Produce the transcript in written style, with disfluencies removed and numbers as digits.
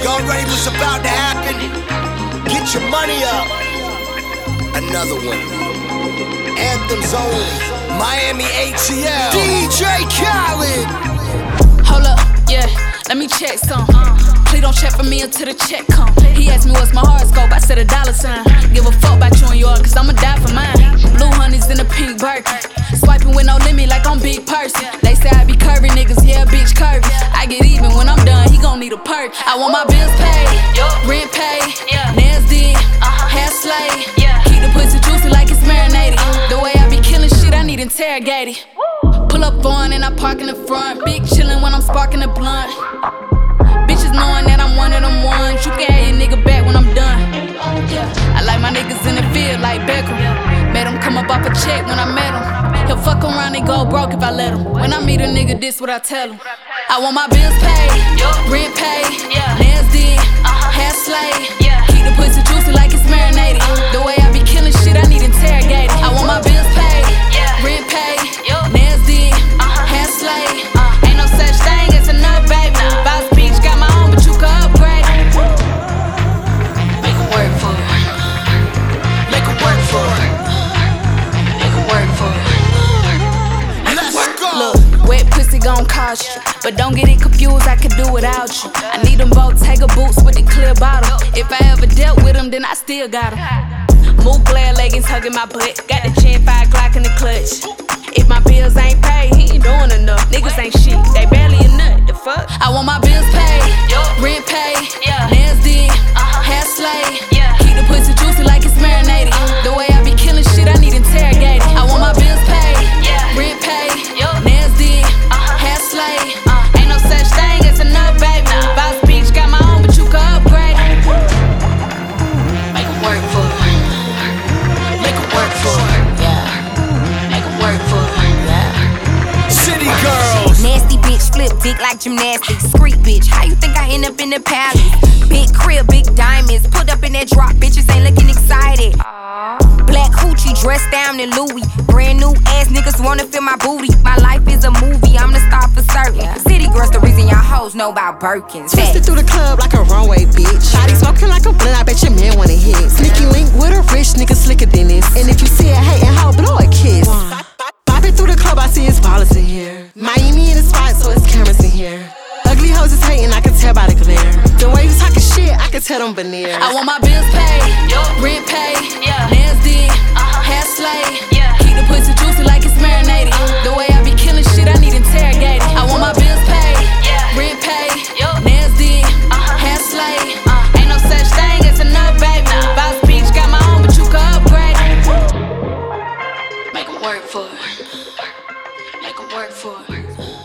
Y'all ready what's about to happen? Get your money up. Another one. Anthems only. Miami ATL. DJ Khaled. Hold up, yeah, let me check some. Please don't check for me until the check come. He asked me what's my horoscope, I said $. Give a fuck about you and yours, cause I'ma die for mine. Blue honeys in a pink Birkin. Swiping with no limit like I'm big person. They say I be curvy, niggas, yeah, bitch curvy. I get even when I'm done, he gon' need a perk. I want my bills paid, rent paid, nails did, hair slayed. Keep the pussy juicy like it's marinated. The way I be killing shit, I need interrogated. Pull up on and I park in the front. Big chillin' when I'm sparking the blunt. Bitches knowing that I'm one of them ones. You can have your nigga back when I'm done. I like my niggas in the field like Beckham. Made him come up off a check when I met him. He'll fuck around and go broke if I let him. When I meet a nigga, this what I tell him. I want my bills paid, rent paid, nails did, hair slayed. Keep the pussy juicy like it's marinated. The way I be killing shit, I need interrogated. I want my bills paid, rent paid, nails did, hair slayed. Ain't no such thing as enough, baby. Boss Beach got my own, but you can upgrade. Make it work for it. Make it work for it. Make it work for it. Let's go. Look, wet pussy gon' cost you, but don't get it confused, I could do without you. I need them both Tiger boots with the clear bottle. If I ever dealt with them, then I still got them. Mook glare leggings hugging my butt. Got the chin 5 o'clock in the clutch. If my bills ain't paid, he ain't doing enough. Niggas ain't shit, they barely a nut. The fuck? I want my bills paid, rent paid, nails did, hair slayed. Keep the pussy juicy like it's marinated. The way I be killing shit, I need interrogated. I want my bills paid, rent paid, nails did, hair slayed. Ain't no such thing as enough, baby. Boss Beach got my own, but you can upgrade. Make it work for it. Make it work for it. Make it work for it. City girls. Nasty bitch, flip dick like gymnastics. Street bitch, how you think I end up in the palace? Big crib, big diamonds. Put up in that drop, bitches ain't looking excited. Black hoochie dressed down in Louis. Brand new ass niggas wanna feel my booty. My life is a movie, I'm the star for certain. City girls, the reason y'all hoes know about Birkins. Twisted through the club like a runway, bitch. Body smoking like a blunt, I bet your man wanna hit. Sneaky link with a rich nigga slicker than this. And if you see a hatin' hoe, blow a kiss. Bopping through the club, I see it's ballers in here. Miami in the spot, so it's cameras in here. Ugly hoes is hating, I can tell by the glare. The way you talking shit, I can tell them veneers. I want my bills paid, rent paid, nails did, hair slayed. Keep the pussy juicy like it's marinated. The way I be killing shit, I need interrogated. I want my bills paid, rent paid, nails did, hair slayed. Ain't no such thing as enough, baby. Boss Beach got my own, but you can upgrade. Make it work for it. Make it work for it.